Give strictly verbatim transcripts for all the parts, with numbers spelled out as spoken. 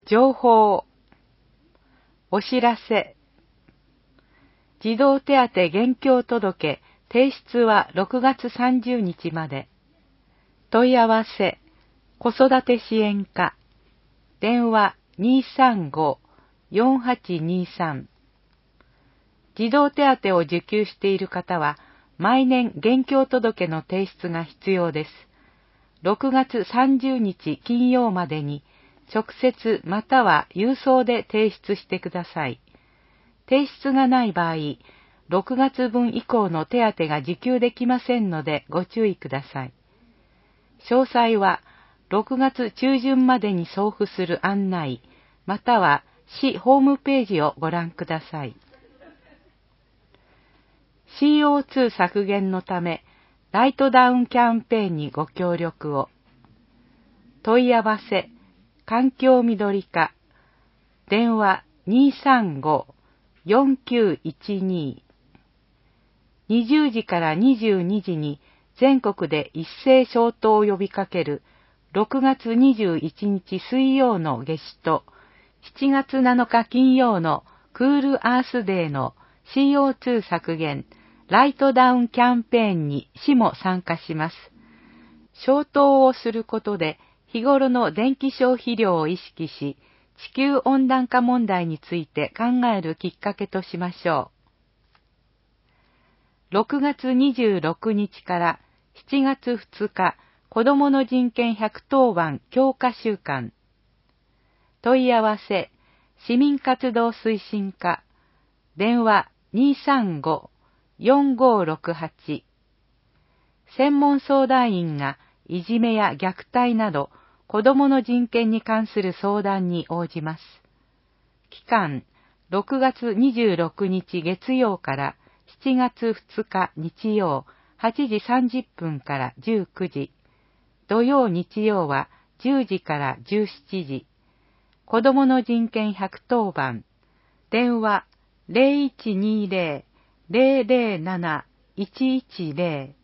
情報、お知らせ、児童手当現況届、提出はろくがつさんじゅうにちまで。問い合わせ、子育て支援課、電話 にーさんごーよんはちにーさん。児童手当を受給している方は、毎年現況届の提出が必要です。ろくがつさんじゅうにち金曜までに、直接または郵送で提出してください。提出がない場合、ろくがつぶん以降の手当が受給できませんのでご注意ください。詳細はろくがつちゅうじゅんまでに送付する案内、または市ホームページをご覧ください。シーオーツー 削減のため、ライトダウンキャンペーンにご協力を。問い合わせ、環境緑課、電話 にーさんごーよんきゅういちにー。にじゅうじからにじゅうにじに全国で一斉消灯を呼びかけるろくがつにじゅういちにち水曜の夏至としちがつなのか金曜のクールアースデーの シーオーツー 削減ライトダウンキャンペーンに市も参加します。消灯をすることで日頃の電気消費量を意識し、地球温暖化問題について考えるきっかけとしましょう。ろくがつにじゅうろくにちからしちがつふつか、子どもの人権ひゃくとおばん強化週間。問い合わせ、市民活動推進課、電話 にーさんごーよんごーろくはち。専門相談員がいじめや虐待など子どもの人権に関する相談に応じます。期間、ろくがつにじゅうろくにち月曜からしちがつふつか日曜はちじさんじゅっぷんからじゅうくじ、土曜日曜はじゅうじからじゅうしちじ、子どもの人権ひゃくとおばん、電話 ゼロいちにーゼロ ゼロゼロなないちいちゼロ。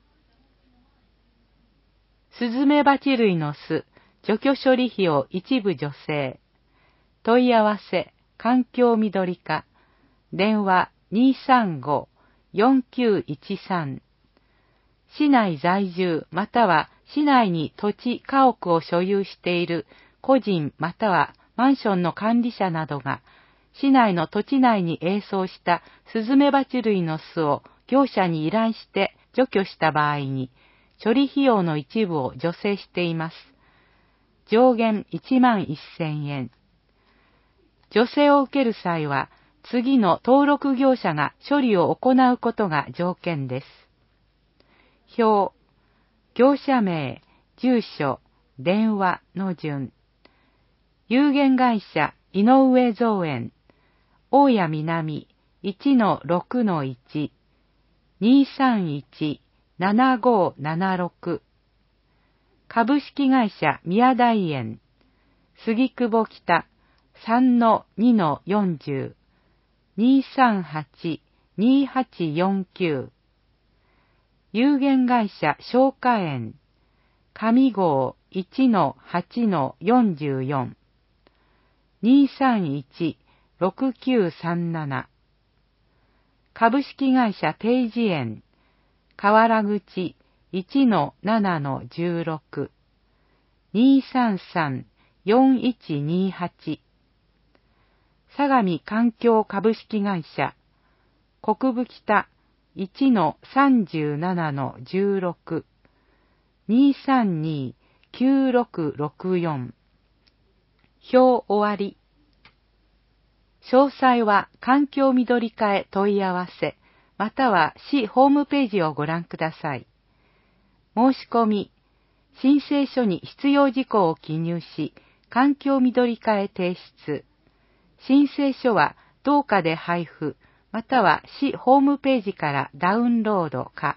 スズメバチ類の巣、除去処理費を一部助成。問い合わせ、環境緑課、電話 にーさんごーよんきゅういちさん。市内在住または市内に土地家屋を所有している個人またはマンションの管理者などが、市内の土地内に営巣したスズメバチ類の巣を業者に依頼して除去した場合に、処理費用の一部を助成しています。上限いちまんせんえん。助成を受ける際は、次の登録業者が処理を行うことが条件です。表、業者名、住所、電話の順。有限会社井上造園、大谷南 いちのろくのいち、にーさんいちななごーななろく。株式会社宮台園、杉久保北 さんのにのよんじゅう、にーさんはちにーはちよんきゅう。有限会社松花園、上郷 いちのはちのよんじゅうよん、にーさんいちろくきゅうさんなな。株式会社ペイジ園、河原口 いちのななのじゅうろく、にーさんさんよんいちにーはち。相模環境株式会社、国分北 いちのさんじゅうななのじゅうろく、にーさんにーきゅうろくろくよん。表終わり。詳細は環境緑課へ問い合わせ、または市ホームページをご覧ください。申し込み、申請書に必要事項を記入し、環境緑課へ提出。申請書は当課で配布、または市ホームページからダウンロードか。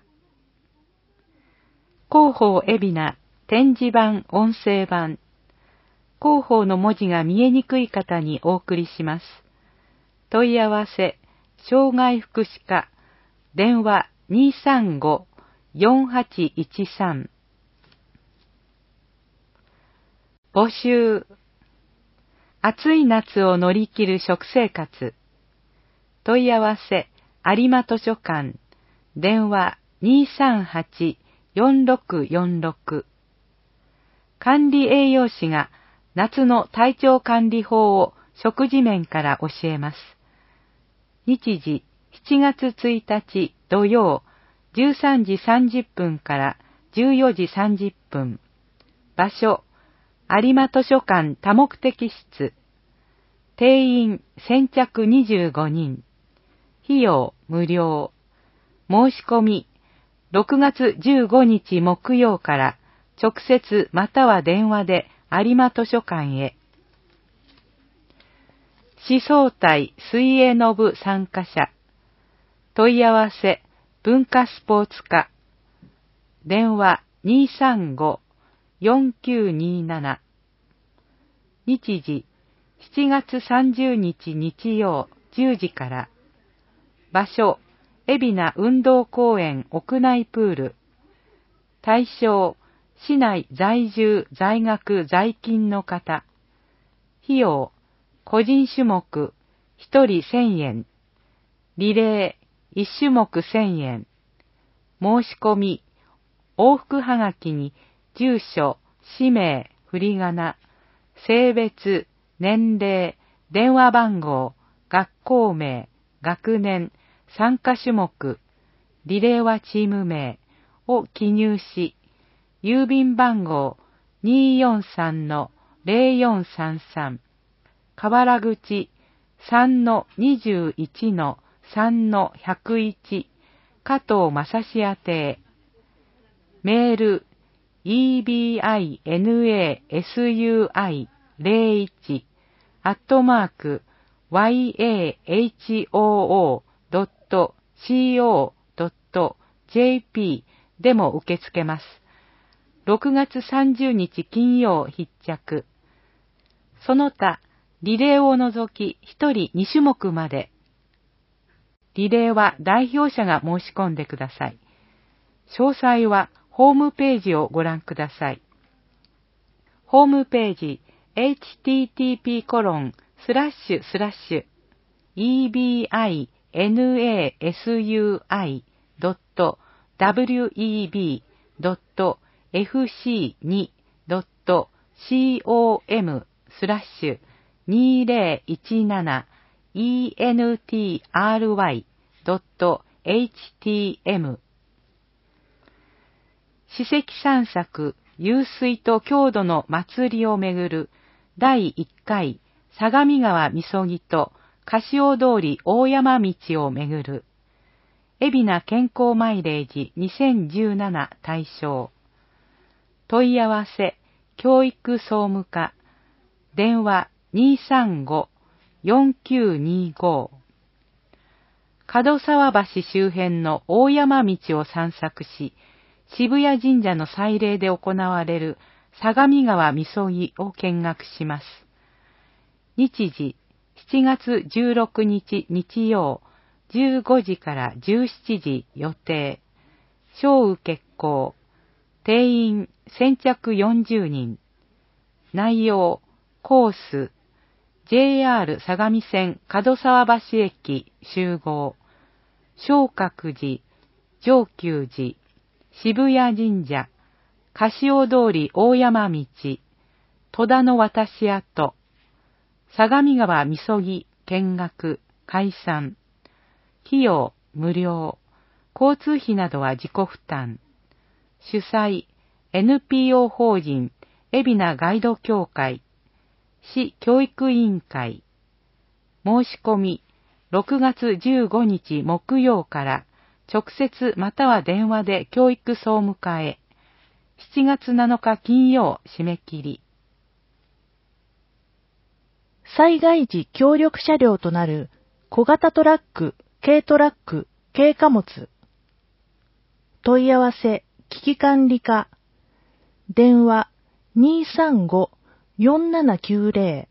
広報海老名展示版音声版。広報の文字が見えにくい方にお送りします。問い合わせ、障害福祉課、電話 にーさんごーよんはちいちさん。募集。 暑い夏を乗り切る食生活。問い合わせ、有馬図書館。電話 にーさんはち よんろくよんろく。管理栄養士が夏の体調管理法を食事面から教えます。日時しちがつついたち土曜じゅうさんじさんじゅっぷんからじゅうよじさんじゅっぷん。場所、有馬図書館多目的室。定員先着にじゅうごにん。費用無料。申し込みろくがつじゅうごにち木曜から直接または電話で有馬図書館へ。市総体水泳の部参加者。問い合わせ文化スポーツ課。電話 にーさんご よんきゅうにーなな。日時しちがつさんじゅうにち日曜じゅうじから。場所海老名運動公園屋内プール。対象市内在住在学在勤の方。費用個人種目ひとりせんえん。リレーいち種目せんえん。申し込み往復はがきに住所、氏名、振り仮名、性別、年齢、電話番号、学校名、学年、参加種目、リレーはチーム名を記入し、郵便番号 にーよんさん のぜろよんさんさん、河原口 さんのにじゅういちのさんのひゃくいち、加藤正史宛てへ。メール イービーアイエヌエーエスユーアイゼロいち アットマーク ワイエーエイチオーオードットシーオードットジェーピー でも受け付けます。ろくがつさんじゅうにち金曜必着。その他、リレーを除きひとりに種目まで。リレーは代表者が申し込んでください。詳細はホームページをご覧ください。ホームページ エイチティーティーピーコロンスラッシュスラッシュイービーアイエヌエーエスユーアイドットダブリューイービードットエフシーツードットコムスラッシュにぜろいちななイーエヌティーアールワイドットエイチティーエム。史跡散策湧水と郷土の祭りをめぐるだいいっかい相模川みそぎと柏通り大山道をめぐる海老名健康マイレージにせんじゅうなな対象。問い合わせ教育総務課。電話 にーさんご よんきゅうにーご。門沢橋周辺の大山道を散策し、渋谷神社の祭礼で行われる相模川みそぎを見学します。日時しちがつじゅうろくにち日曜じゅうごじからじゅうしちじ予定。小雨決行。定員先着よんじゅうにん。内容コース ジェイアール 相模線門沢橋駅集合。正覚寺、上久寺、渋谷神社、柏通り大山道、戸田の渡し跡、相模川みそぎ見学開山。費用無料。交通費などは自己負担。主催 エヌピーオー 法人海老名ガイド協会市教育委員会。申し込みろくがつじゅうごにち木曜から直接または電話で教育総務課へ。しちがつなのか金曜締め切り。 災害時協力車両となる小型トラック、軽トラック、軽貨物。問い合わせ危機管理課。電話 にーさんご よんななきゅうぜろ。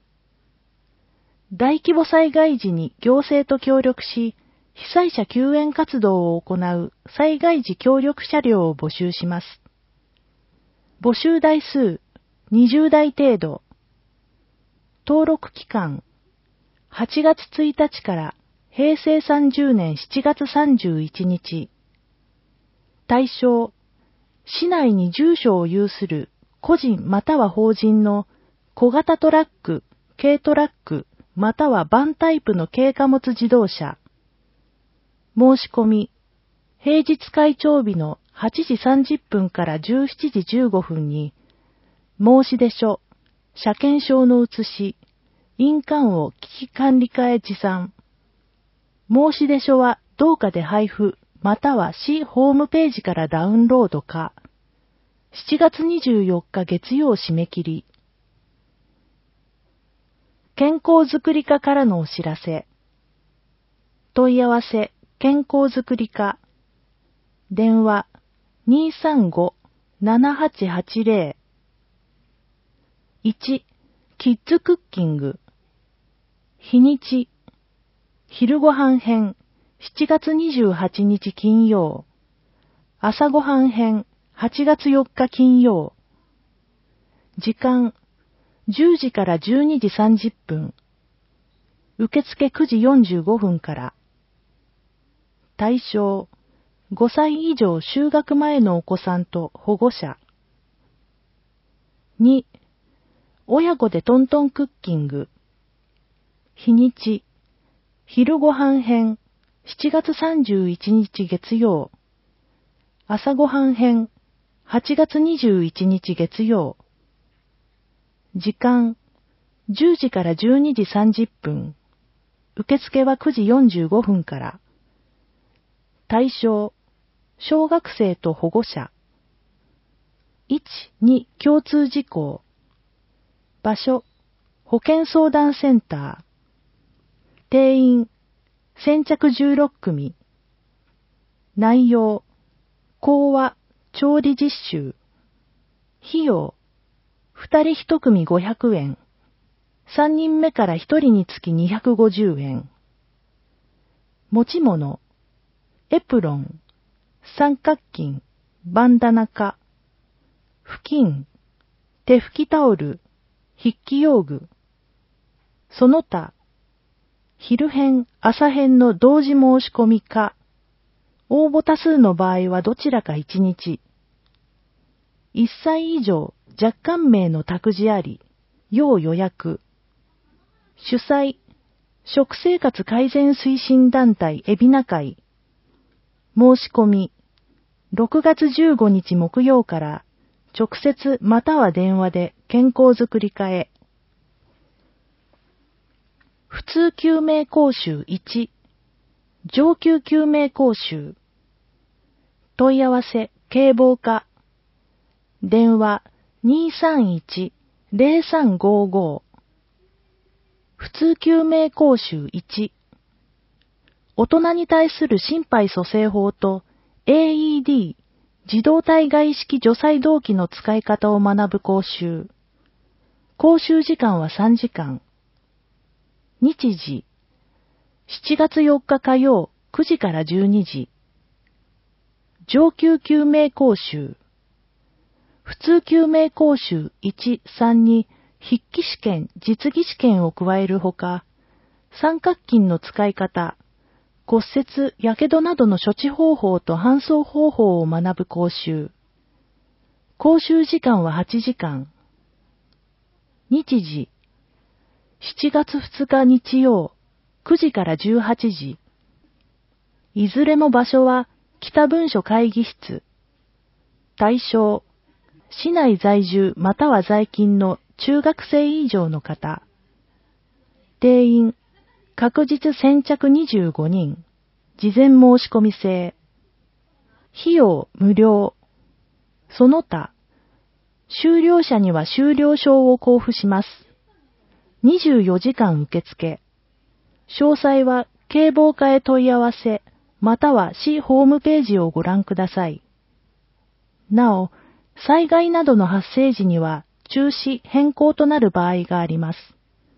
大規模災害時に行政と協力し、被災者救援活動を行う災害時協力車両を募集します。募集台数にじゅうだい程度。 登録期間、はちがつついたちからへいせいさんじゅうねんしちがつさんじゅういちにち。対象、市内に住所を有する個人または法人の小型トラック、軽トラック、またはバンタイプの軽貨物自動車。申し込み、平日開帳日のはちじさんじゅっぷんからじゅうしちじじゅうごふんに、申出書、車検証の写し、印鑑を危機管理課へ持参。申出書は同課で配布、または市ホームページからダウンロードか。しちがつにじゅうよっか月曜締め切り。健康づくり課からのお知らせ。問い合わせ、健康づくり課。電話、にーさんごーななはちはちぜろ。いち、キッズクッキング。日にち、昼ごはん編、しちがつにじゅうはちにち金曜。朝ごはん編、はちがつよっか金曜。時間、じゅうじからじゅうにじさんじゅっぷん。受付くじよんじゅうごふんから。対象、ごさい以上就学前のお子さんと保護者。に、親子でトントンクッキング。日にち、昼ごはん編、しちがつさんじゅういちにち月曜。朝ごはん編、はちがつにじゅういちにち月曜。時間、じゅうじからじゅうにじさんじゅっぷん。受付はくじよんじゅうごふんから。対象、小学生と保護者。いち、に共通事項。場所、保健相談センター。定員、先着じゅうろっくみ。内容、講話、調理実習。費用、二人一組ごひゃくえん。三人目から一人につきにひゃくごじゅうえん。持ち物、エプロン、三角巾、バンダナカ、布巾、手拭きタオル、筆記用具。その他、昼編、朝編の同時申し込みか、応募多数の場合はどちらかいちにち。いっさい以上、若干名の託児あり、要予約。主催、食生活改善推進団体海老名会。申し込み、ろくがつじゅうごにち木曜から直接または電話で健康づくり課へ。普通救命講習いち、上級救命講習。問い合わせ、警防課。電話 にーさんいちーぜろさんごーごー。普通救命講習いち。大人に対する心肺蘇生法と エーイーディー 自動体外式除細動器の使い方を学ぶ講習。講習時間はさんじかん。日時、しちがつよっか火曜くじからじゅうにじ。上級救命講習。普通救命講習いち、さんに筆記試験、実技試験を加えるほか、三角巾の使い方、骨折、やけどなどの処置方法と搬送方法を学ぶ講習。講習時間ははちじかん。日時、しちがつふつか日曜、くじからじゅうはちじ。いずれも場所は北文書会議室。対象、市内在住または在勤の中学生以上の方。定員、確実先着にじゅうごにん。事前申し込み制。費用無料。その他、修了者には修了証を交付します。にじゅうよじかん受付。詳細は警防課へ問い合わせ、または市ホームページをご覧ください。なお、災害などの発生時には中止・変更となる場合があります。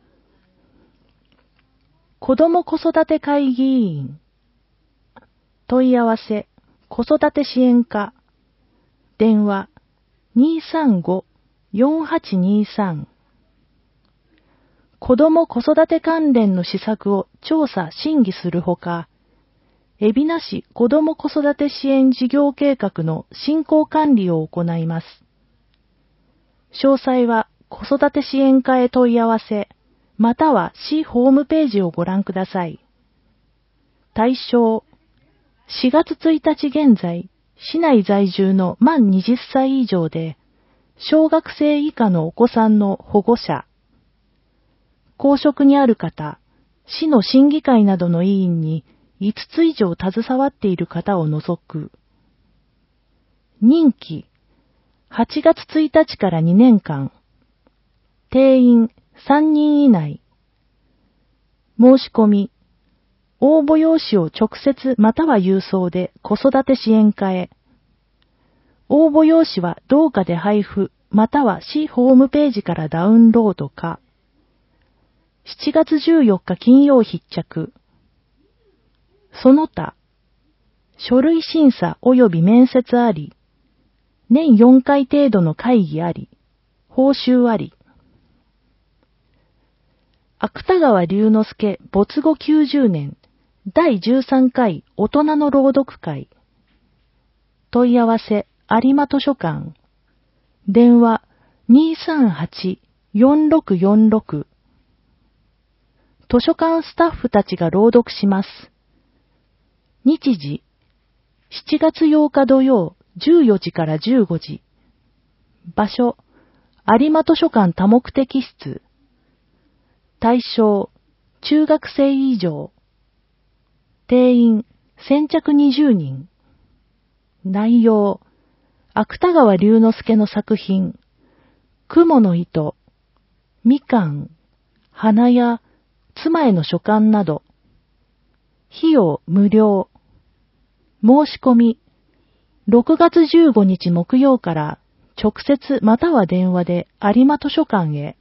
子ども子育て会議委員。問い合わせ、子育て支援課。電話、にーさんごーよんはちにーさん。 子ども子育て関連の施策を調査審議するほか、海老名市子ども子育て支援事業計画の進行管理を行います。詳細は子育て支援課へ問い合わせ、または市ホームページをご覧ください。対象、しがつついたち現在、市内在住の満はたち以上で、小学生以下のお子さんの保護者、公職にある方、市の審議会などの委員にいつつ以上携わっている方を除く。任期、はちがつついたちからにねんかん。定員さんにん以内。申し込み、応募用紙を直接または郵送で子育て支援課へ。応募用紙は同課で配布、または市ホームページからダウンロードか。しちがつじゅうよっか金曜必着。その他、書類審査及び面接あり、年よんかい程度の会議あり、報酬あり。芥川龍之介没後きゅうじゅうねんだいじゅうさんかい大人の朗読会。問い合わせ有馬図書館。電話 にーさんはち よんろくよんろく。図書館スタッフたちが朗読します。日時、しちがつようか土曜じゅうよじからじゅうごじ。場所、有馬図書館多目的室。対象、中学生以上。定員、先着にじゅうにん。内容、芥川龍之介の作品、雲の糸、みかん、花や妻への書簡など。費用無料。申し込み、ろくがつじゅうごにち木曜から直接または電話で有馬図書館へ。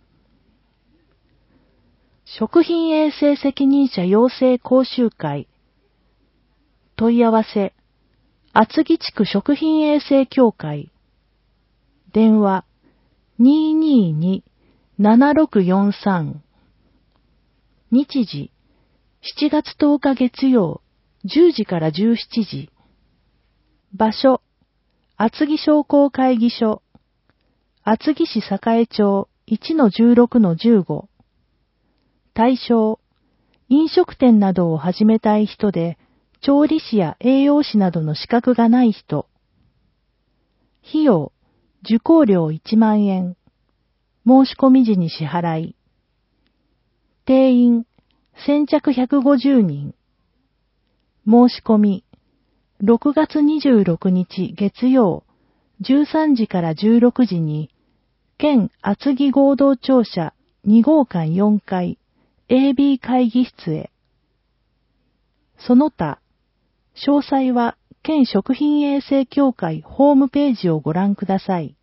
食品衛生責任者養成講習会。問い合わせ、厚木地区食品衛生協会。電話、にーにーに ななろくよんさん。日時、しちがつとおか月曜、じゅうじからじゅうしちじ。場所、厚木商工会議所。厚木市栄町 いちのじゅうろくのじゅうご。対象、飲食店などを始めたい人で、調理師や栄養士などの資格がない人。費用、受講料いちまんえん。申し込み時に支払い。定員、先着ひゃくごじゅうにん。申し込み、ろくがつにじゅうろくにち月曜、じゅうさんじからじゅうろくじに、県厚木合同庁舎にごうかんよんかい、エービー 会議室へ。その他、詳細は県食品衛生協会ホームページをご覧ください。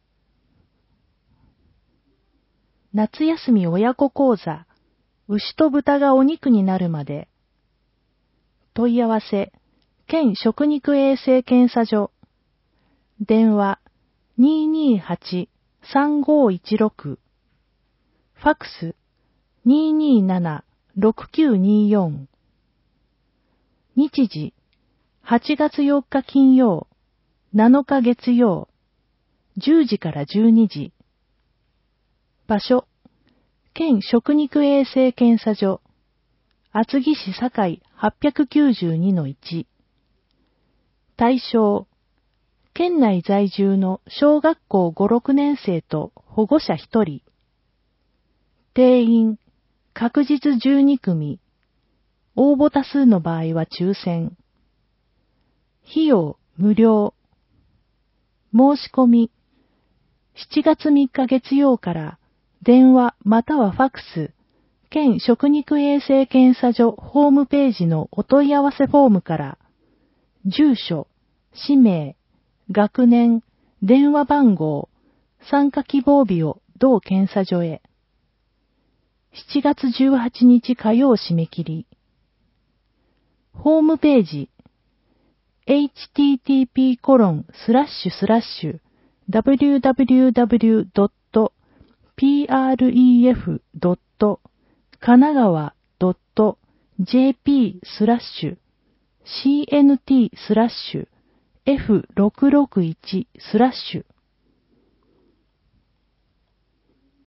夏休み親子講座、牛と豚がお肉になるまで。問い合わせ、県食肉衛生検査所。電話、にーにーはち さんごーいちろく。ファクス、にーにーなな ろくきゅうにーよん。日時、はちがつよっか金曜、なのか月曜、じゅうじからじゅうにじ。場所、県食肉衛生検査所、厚木市堺 はっぴゃくきゅうじゅうにのいち。対象、県内在住の小学校ご、ろくねん生と保護者ひとり。定員、確実じゅうにくみ。応募多数の場合は抽選。費用無料。申し込み、しちがつみっか月曜から電話またはファクス、県食肉衛生検査所ホームページのお問い合わせフォームから、住所、氏名、学年、電話番号、参加希望日を同検査所へ。しちがつじゅうはちにち火曜締め切り。ホームページ、エイチティーティーピーコロンスラッシュスラッシュダブリューダブリューダブリュードットピーアールイーエフドット神奈川 .jp スラッシュ cnt スラッシュ エフろくろくいち スラッシュ